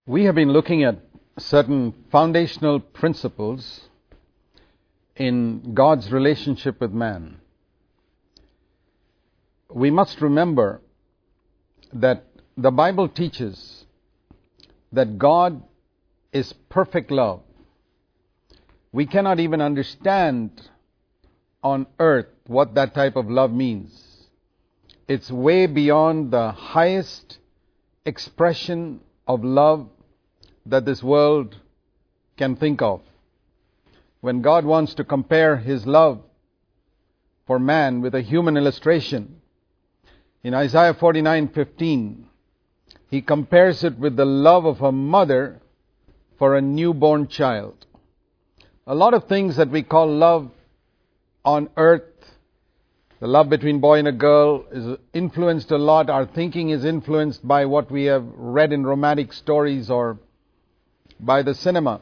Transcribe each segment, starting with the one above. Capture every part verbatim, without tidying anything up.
We have been looking at certain foundational principles in God's relationship with man. We must remember that the Bible teaches that God is perfect love. We cannot even understand on earth what that type of love means. It's way beyond the highest expression of love that this world can think of. When God wants to compare His love for man with a human illustration, in Isaiah forty-nine fifteen, He compares it with the love of a mother for a newborn child. A lot of things that we call love on earth, the love between boy and a girl, is influenced a lot. Our thinking is influenced by what we have read in romantic stories or by the cinema.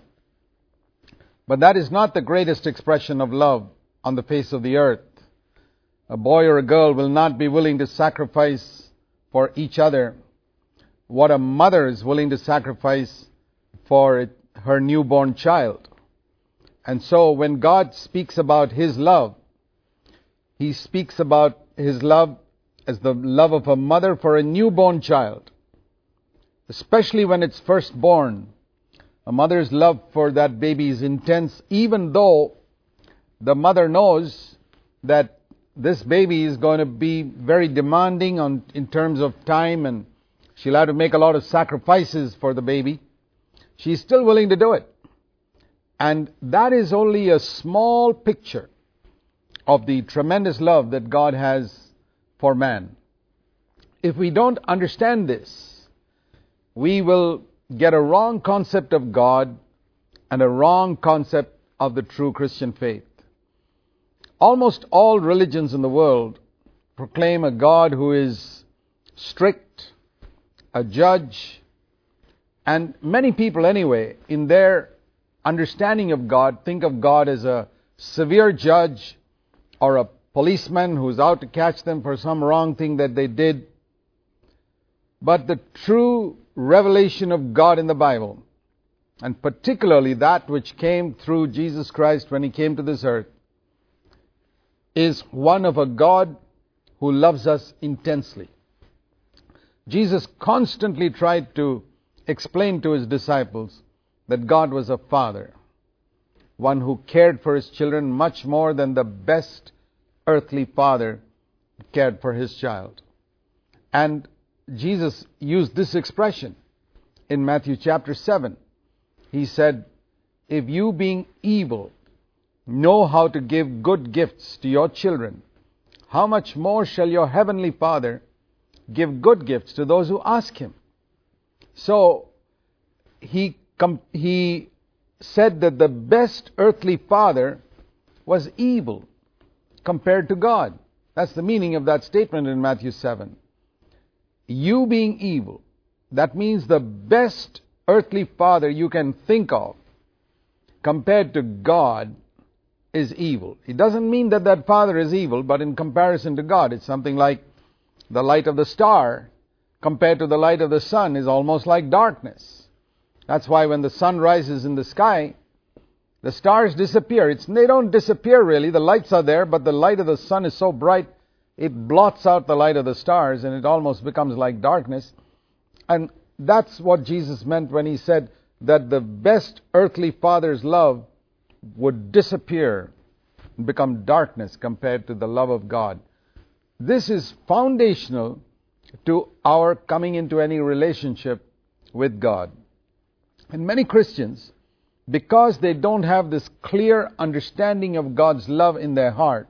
But that is not the greatest expression of love on the face of the earth. A boy or a girl will not be willing to sacrifice for each other what a mother is willing to sacrifice for it, her newborn child. And so when God speaks about His love, He speaks about His love as the love of a mother for a newborn child. Especially when it's first born. A mother's love for that baby is intense, even though the mother knows that this baby is going to be very demanding on in terms of time, and she'll have to make a lot of sacrifices for the baby. She's still willing to do it. And that is only a small picture of the tremendous love that God has for man. If we don't understand this, we will get a wrong concept of God and a wrong concept of the true Christian faith. Almost all religions in the world proclaim a God who is strict, a judge, and many people anyway, in their understanding of God, think of God as a severe judge or a policeman who's out to catch them for some wrong thing that they did. But the true revelation of God in the Bible, and particularly that which came through Jesus Christ when He came to this earth, is one of a God who loves us intensely. Jesus constantly tried to explain to His disciples that God was a father, one who cared for His children much more than the best earthly father cared for his child. And Jesus used this expression in Matthew chapter seven. He said, "If you being evil know how to give good gifts to your children, how much more shall your heavenly Father give good gifts to those who ask Him?" So, he, com- he said that the best earthly father was evil compared to God. That's the meaning of that statement in Matthew seven. You being evil, that means the best earthly father you can think of compared to God is evil. It doesn't mean that that father is evil, but in comparison to God, it's something like the light of the star compared to the light of the sun is almost like darkness. That's why when the sun rises in the sky, the stars disappear. It's, they don't disappear really. The lights are there, but the light of the sun is so bright, it blots out the light of the stars, and it almost becomes like darkness. And that's what Jesus meant when He said that the best earthly father's love would disappear and become darkness compared to the love of God. This is foundational to our coming into any relationship with God. And many Christians, because they don't have this clear understanding of God's love in their heart,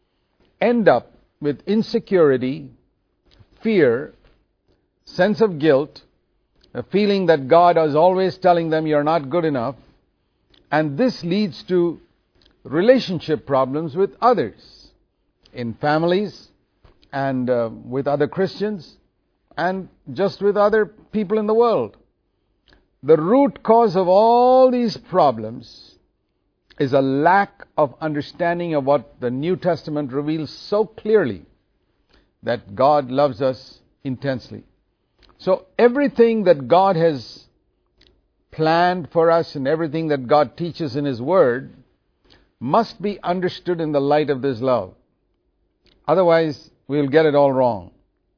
end up with insecurity, fear, sense of guilt, a feeling that God is always telling them you're not good enough. And this leads to relationship problems with others, in families, and uh, with other Christians, and just with other people in the world. The root cause of all these problems is a lack of understanding of what the New Testament reveals so clearly, that God loves us intensely. So everything that God has planned for us and everything that God teaches in His Word must be understood in the light of this love. Otherwise, we'll get it all wrong.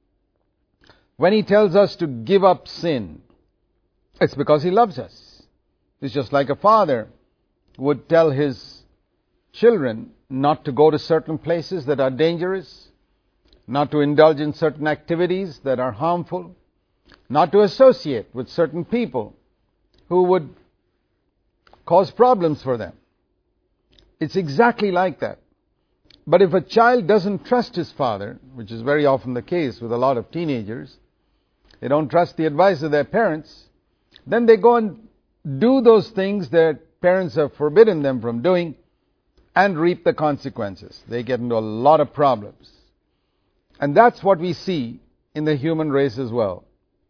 When He tells us to give up sin, it's because He loves us. It's just like a father would tell his children not to go to certain places that are dangerous, not to indulge in certain activities that are harmful, not to associate with certain people who would cause problems for them. It's exactly like that. But if a child doesn't trust his father, which is very often the case with a lot of teenagers, they don't trust the advice of their parents, then they go and do those things that parents have forbidden them from doing and reap the consequences. They get into a lot of problems. And that's what we see in the human race as well.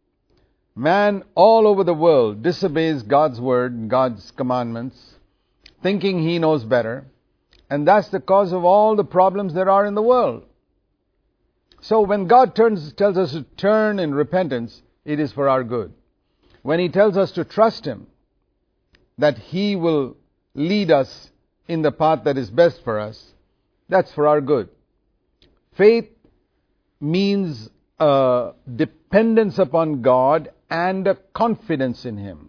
Man all over the world disobeys God's word and God's commandments, thinking he knows better. And that's the cause of all the problems there are in the world. So when God turns, tells us to turn in repentance, it is for our good. When He tells us to trust Him, that He will lead us in the path that is best for us, that's for our good. Faith means a dependence upon God and a confidence in Him.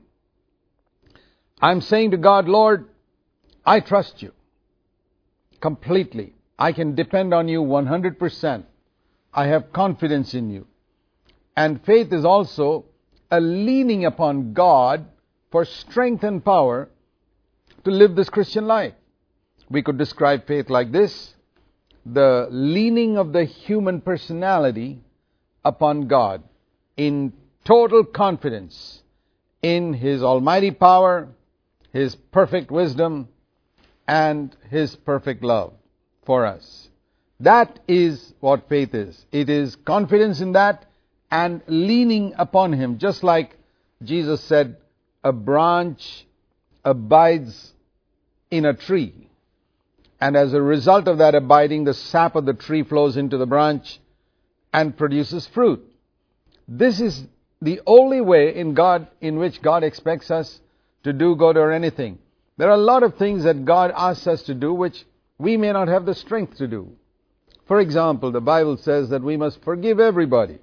I'm saying to God, Lord, I trust You completely. I can depend on You one hundred percent. I have confidence in You. And faith is also a leaning upon God for strength and power to live this Christian life. We could describe faith like this: the leaning of the human personality upon God in total confidence in His almighty power, His perfect wisdom, and His perfect love for us. That is what faith is. It is confidence in that and leaning upon Him. Just like Jesus said, a branch abides in a tree. And as a result of that abiding, the sap of the tree flows into the branch and produces fruit. This is the only way in God, in which God expects us to do good or anything. There are a lot of things that God asks us to do which we may not have the strength to do. For example, the Bible says that we must forgive everybody.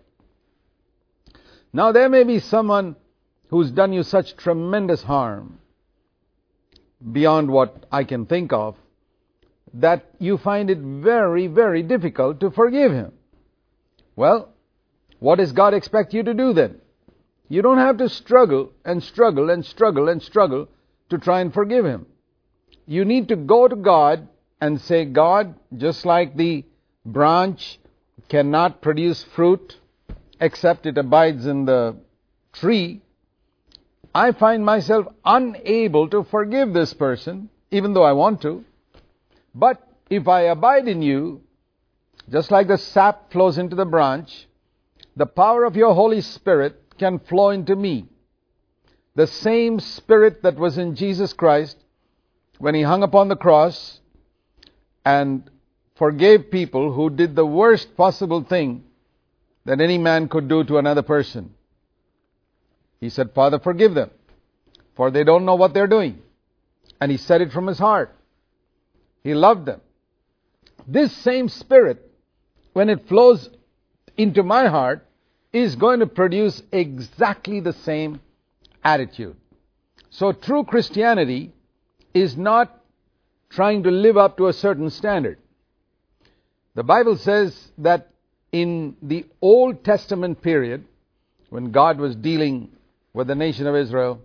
Now, there may be someone who's done you such tremendous harm, beyond what I can think of, that you find it very, very difficult to forgive him. Well, what does God expect you to do then? You don't have to struggle and struggle and struggle and struggle to try and forgive him. You need to go to God and say, God, just like the branch cannot produce fruit except it abides in the tree, I find myself unable to forgive this person, even though I want to. But if I abide in You, just like the sap flows into the branch, the power of Your Holy Spirit can flow into me. The same Spirit that was in Jesus Christ when He hung upon the cross and forgave people who did the worst possible thing that any man could do to another person. He said, Father, forgive them, for they don't know what they're doing. And He said it from His heart. He loved them. This same Spirit, when it flows into my heart, is going to produce exactly the same attitude. So true Christianity is not trying to live up to a certain standard. The Bible says that in the Old Testament period, when God was dealing with the nation of Israel,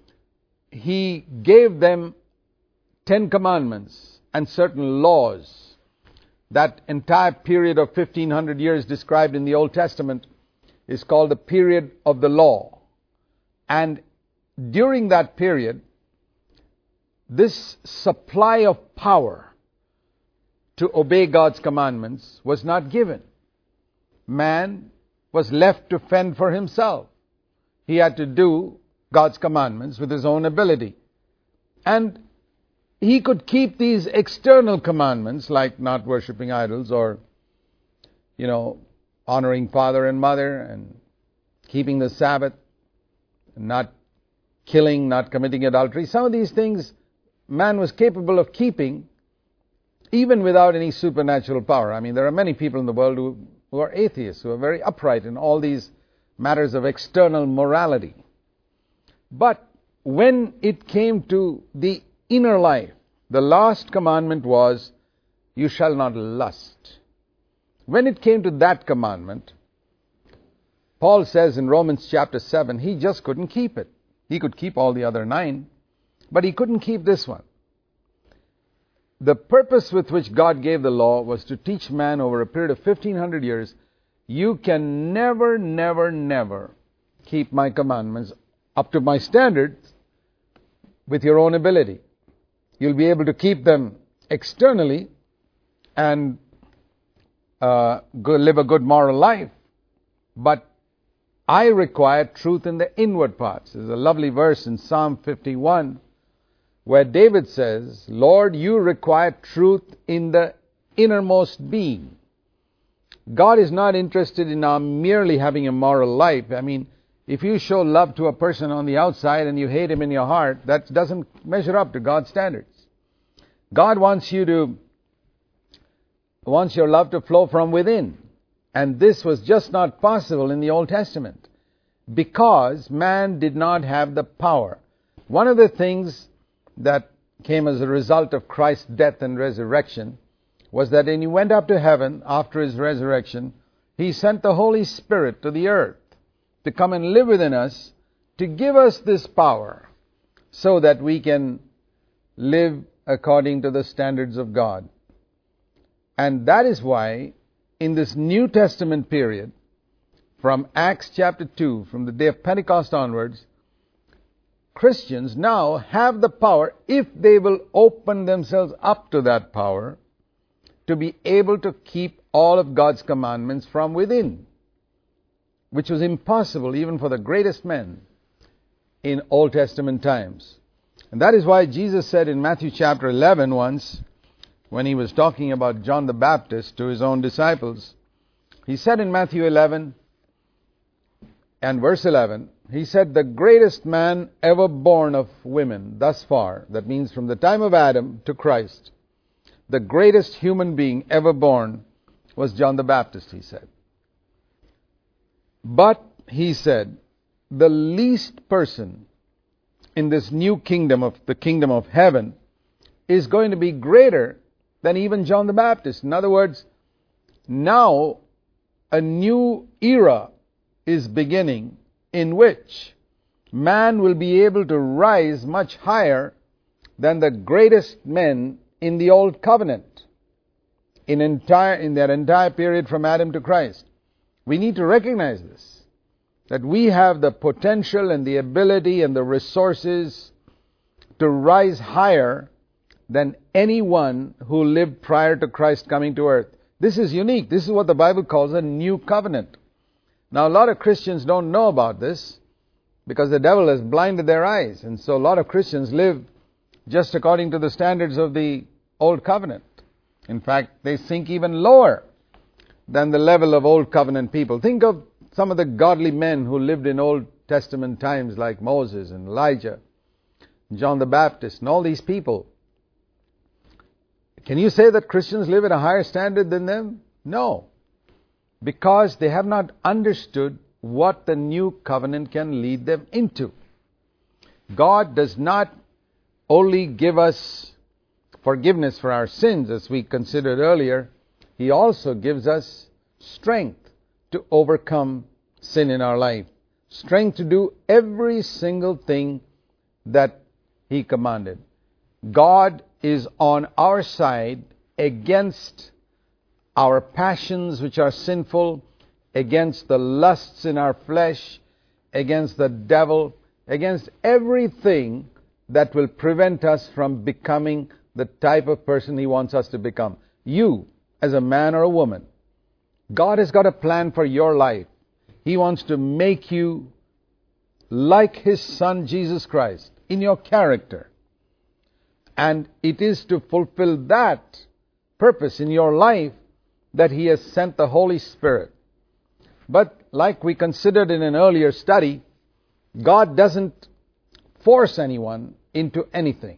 He gave them Ten Commandments and certain laws. That entire period of fifteen hundred years described in the Old Testament is called the period of the law. And during that period, this supply of power to obey God's commandments was not given. Man was left to fend for himself. He had to do God's commandments with his own ability. And he could keep these external commandments, like not worshiping idols or, you know, honoring father and mother and keeping the Sabbath, and not killing, not committing adultery. Some of these things man was capable of keeping even without any supernatural power. I mean, there are many people in the world who, who are atheists, who are very upright in all these matters of external morality. But when it came to the inner life, the last commandment was, you shall not lust. When it came to that commandment, Paul says in Romans chapter seven, he just couldn't keep it. He could keep all the other nine, but he couldn't keep this one. The purpose with which God gave the law was to teach man over a period of fifteen hundred years, you can never, never, never keep my commandments up to my standards with your own ability. You'll be able to keep them externally and uh, go live a good moral life, but I require truth in the inward parts. There's a lovely verse in Psalm fifty-one where David says, Lord, you require truth in the innermost being. God is not interested in our merely having a moral life. I mean, if you show love to a person on the outside and you hate him in your heart, that doesn't measure up to God's standards. God wants you to, wants your love to flow from within. And this was just not possible in the Old Testament because man did not have the power. One of the things that came as a result of Christ's death and resurrection was that when he went up to heaven after his resurrection, he sent the Holy Spirit to the earth to come and live within us, to give us this power so that we can live according to the standards of God. And that is why in this New Testament period, from Acts chapter two, from the day of Pentecost onwards, Christians now have the power, if they will open themselves up to that power, to be able to keep all of God's commandments from within, which was impossible even for the greatest men in Old Testament times. And that is why Jesus said in Matthew chapter eleven once, when he was talking about John the Baptist to his own disciples, he said in Matthew eleven and verse eleven, he said, the greatest man ever born of women thus far, that means from the time of Adam to Christ, the greatest human being ever born was John the Baptist, he said. But, he said, the least person in this new kingdom of the kingdom of heaven is going to be greater than even John the Baptist. In other words, now a new era is beginning in which man will be able to rise much higher than the greatest men in the Old Covenant in entire in their entire period from Adam to Christ. We need to recognize this, that we have the potential and the ability and the resources to rise higher than anyone who lived prior to Christ coming to earth. This is unique. This is what the Bible calls a new covenant. Now, a lot of Christians don't know about this because the devil has blinded their eyes. And so a lot of Christians live just according to the standards of the Old Covenant. In fact, they sink even lower than the level of Old Covenant people. Think of some of the godly men who lived in Old Testament times like Moses and Elijah, John the Baptist, and all these people. Can you say that Christians live at a higher standard than them? No. Because they have not understood what the new covenant can lead them into. God does not only give us forgiveness for our sins, as we considered earlier, He also gives us strength to overcome sin in our life. Strength to do every single thing that He commanded. God is on our side against our passions which are sinful, against the lusts in our flesh, against the devil, against everything that will prevent us from becoming the type of person He wants us to become. You, as a man or a woman, God has got a plan for your life. He wants to make you like His Son Jesus Christ in your character. And it is to fulfill that purpose in your life that He has sent the Holy Spirit. But like we considered in an earlier study, God doesn't force anyone into anything.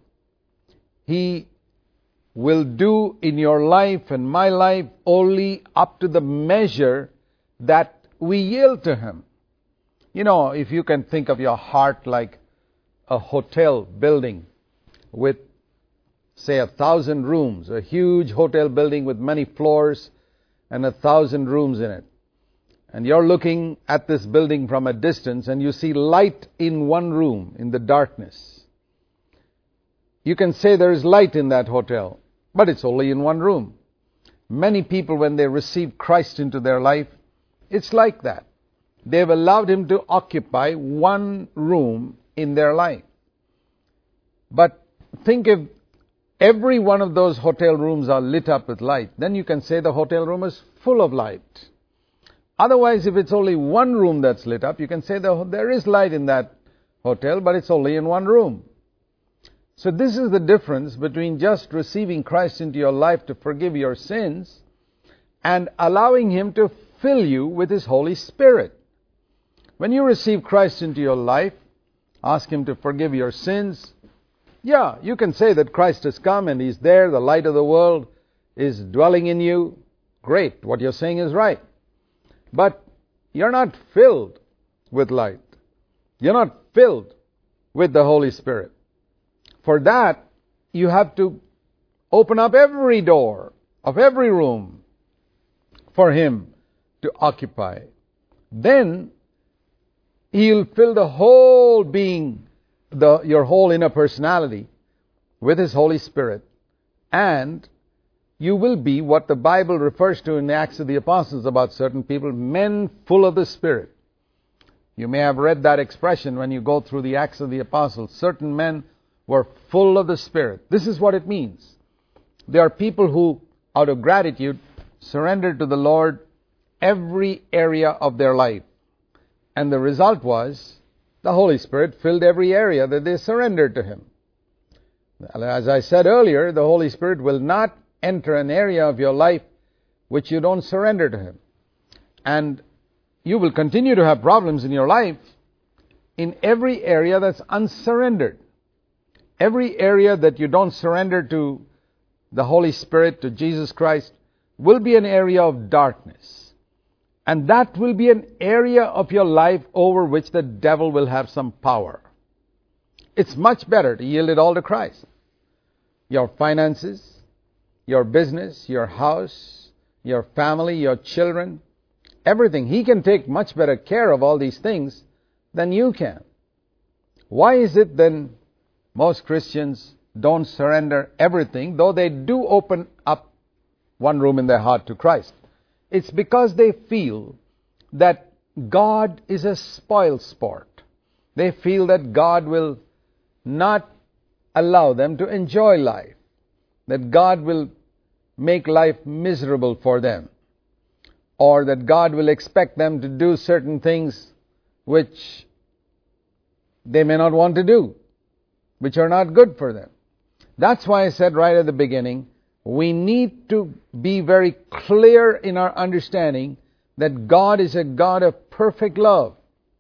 He will do in your life and my life only up to the measure that we yield to Him. You know, if you can think of your heart like a hotel building with, say, a thousand rooms, a huge hotel building with many floors and a thousand rooms in it. And you're looking at this building from a distance and you see light in one room in the darkness. You can say there is light in that hotel, but it's only in one room. Many people, when they receive Christ into their life, it's like that. They've allowed Him to occupy one room in their life. But think if every one of those hotel rooms are lit up with light, then you can say the hotel room is full of light. Otherwise, if it's only one room that's lit up, you can say the, there is light in that hotel, but it's only in one room. So this is the difference between just receiving Christ into your life to forgive your sins and allowing Him to fill you with His Holy Spirit. When you receive Christ into your life, ask Him to forgive your sins. Yeah, you can say that Christ has come and He's there, the light of the world is dwelling in you. Great, what you're saying is right. But you're not filled with light. You're not filled with the Holy Spirit. For that, you have to open up every door of every room for Him to occupy. Then He'll fill the whole being, the, your whole inner personality with His Holy Spirit. And you will be what the Bible refers to in the Acts of the Apostles about certain people, men full of the Spirit. You may have read that expression when you go through the Acts of the Apostles. Certain men were full of the Spirit. This is what it means. They are people who, out of gratitude, surrendered to the Lord every area of their life. And the result was, the Holy Spirit filled every area that they surrendered to Him. As I said earlier, the Holy Spirit will not enter an area of your life which you don't surrender to Him. And you will continue to have problems in your life in every area that's unsurrendered. Every area that you don't surrender to the Holy Spirit, to Jesus Christ, will be an area of darkness. And that will be an area of your life over which the devil will have some power. It's much better to yield it all to Christ. Your finances, your business, your house, your family, your children, everything. He can take much better care of all these things than you can. Why is it then most Christians don't surrender everything, though they do open up one room in their heart to Christ? It's because they feel that God is a spoil sport. They feel that God will not allow them to enjoy life, that God will make life miserable for them, or that God will expect them to do certain things which they may not want to do, which are not good for them. That's why I said right at the beginning, we need to be very clear in our understanding that God is a God of perfect love.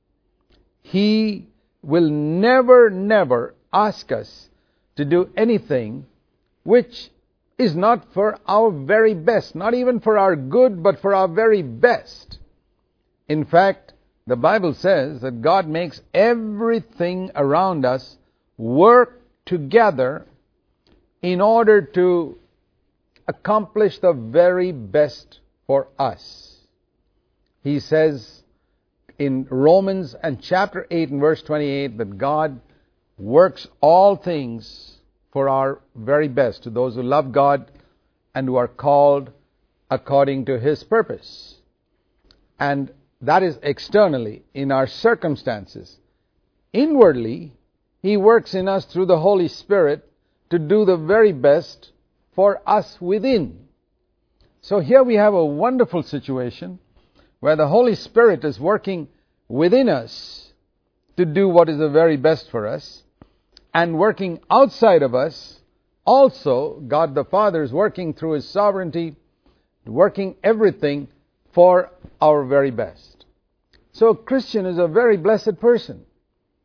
He will never, never ask us to do anything which is not for our very best, not even for our good, but for our very best. In fact, the Bible says that God makes everything around us work together in order to accomplish the very best for us. He says in Romans and chapter eight and verse twenty-eight that God works all things for our very best to those who love God and who are called according to His purpose. And that is externally in our circumstances. Inwardly, He works in us through the Holy Spirit to do the very best for us within. So here we have a wonderful situation where the Holy Spirit is working within us to do what is the very best for us, and working outside of us, also God the Father is working through His sovereignty, working everything for our very best. So a Christian is a very blessed person.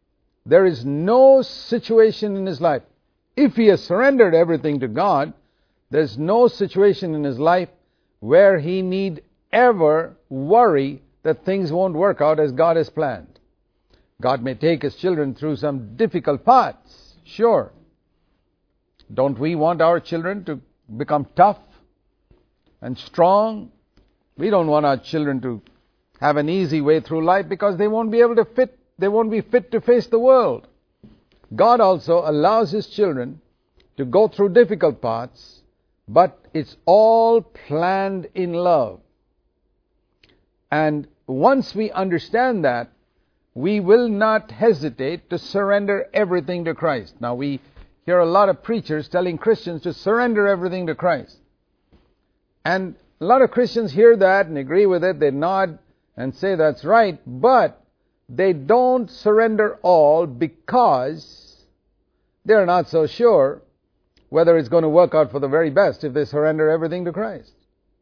there is no situation in his life. If he has surrendered everything to God, there's no situation in his life where he need ever worry that things won't work out as God has planned. God may take his children through some difficult paths, sure. Don't we want our children to become tough and strong? We don't want our children to have an easy way through life because they won't be able to fit, they won't be fit to face the world. God also allows his children to go through difficult paths, but it's all planned in love. And once we understand that, we will not hesitate to surrender everything to Christ. Now, we hear a lot of preachers telling Christians to surrender everything to Christ. And a lot of Christians hear that and agree with it. They nod and say that's right, but they don't surrender all because they're not so sure whether it's going to work out for the very best if they surrender everything to Christ.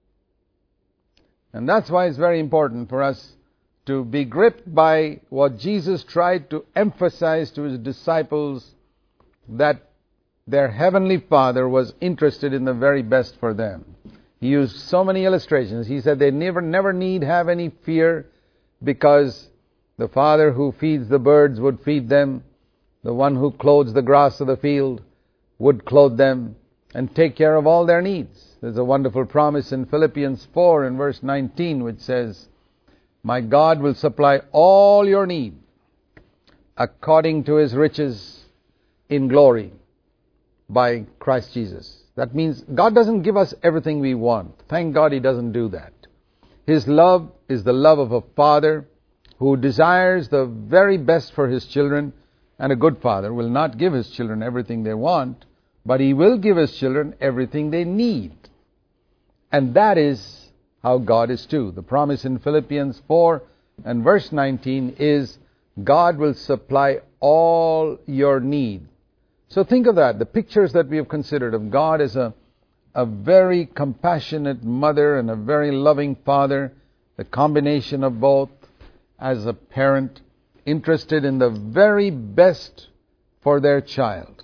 And that's why it's very important for us to be gripped by what Jesus tried to emphasize to his disciples, that their heavenly Father was interested in the very best for them. He used so many illustrations. He said they never, never need have any fear because the Father who feeds the birds would feed them. The one who clothes the grass of the field would clothe them and take care of all their needs. There's a wonderful promise in Philippians four in verse nineteen which says, my God will supply all your need according to his riches in glory by Christ Jesus. That means God doesn't give us everything we want. Thank God he doesn't do that. His love is the love of a father who desires the very best for his children, and a good father will not give his children everything they want, but he will give his children everything they need. And that is how God is too. The promise in Philippians four and verse nineteen is, God will supply all your need. So think of that, the pictures that we have considered of God as a, a very compassionate mother and a very loving father, the combination of both as a parent, interested in the very best for their child.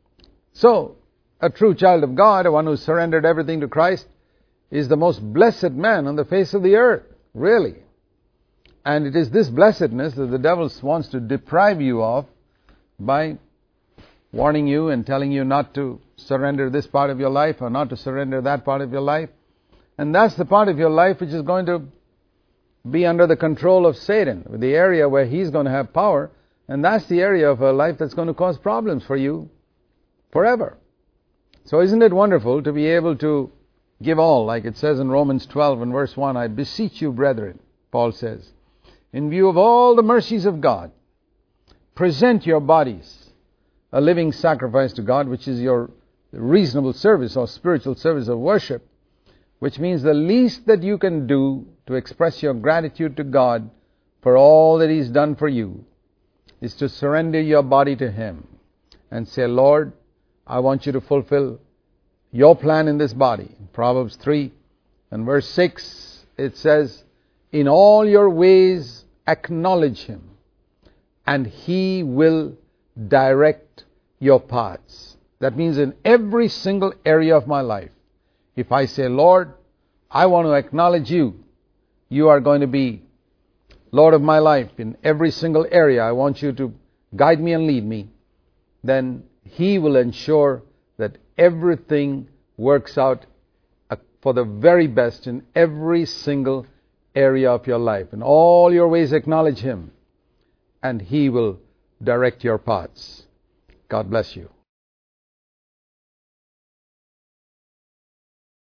So, a true child of God, a one who surrendered everything to Christ, is the most blessed man on the face of the earth, really. And it is this blessedness that the devil wants to deprive you of by warning you and telling you not to surrender this part of your life or not to surrender that part of your life. And that's the part of your life which is going to be under the control of Satan, the area where he's going to have power, and that's the area of a life that's going to cause problems for you forever. So isn't it wonderful to be able to give all, like it says in Romans twelve and verse one, I beseech you, brethren, Paul says, in view of all the mercies of God, present your bodies a living sacrifice to God, which is your reasonable service or spiritual service of worship, which means the least that you can do to express your gratitude to God for all that he's done for you is to surrender your body to him and say, Lord, I want you to fulfill your plan in this body. In Proverbs three and verse six, it says, in all your ways acknowledge him, and he will direct your paths. That means in every single area of my life, if I say, Lord, I want to acknowledge you, you are going to be Lord of my life in every single area. I want you to guide me and lead me. Then he will ensure that everything works out for the very best in every single area of your life. In all your ways acknowledge him, and he will direct your paths. God bless you.